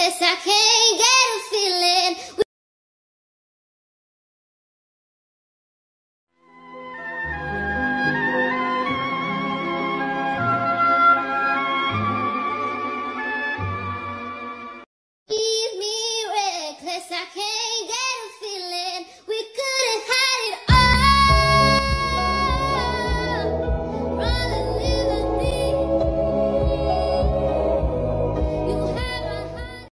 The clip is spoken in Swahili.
reckless, I can't get a feeling. Leave me reckless, I can't.